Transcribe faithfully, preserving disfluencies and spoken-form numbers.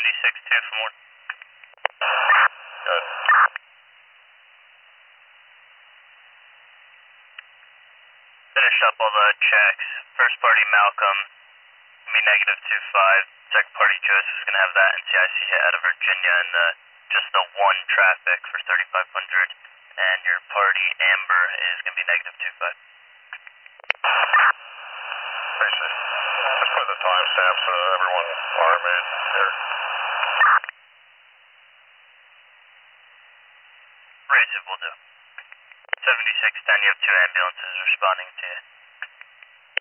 seventy-six two for more. Good. Finish up all the checks. First party Malcolm, gonna be negative two five. Second party Joseph is gonna have that N C I C hit out of Virginia and uh, just the one traffic for thirty-five hundred. And your party Amber is gonna be negative two five. Appreciate it. Just put the timestamp so everyone R M A'd here. Raise it will do. seventy-six ten, you have two ambulances responding to you.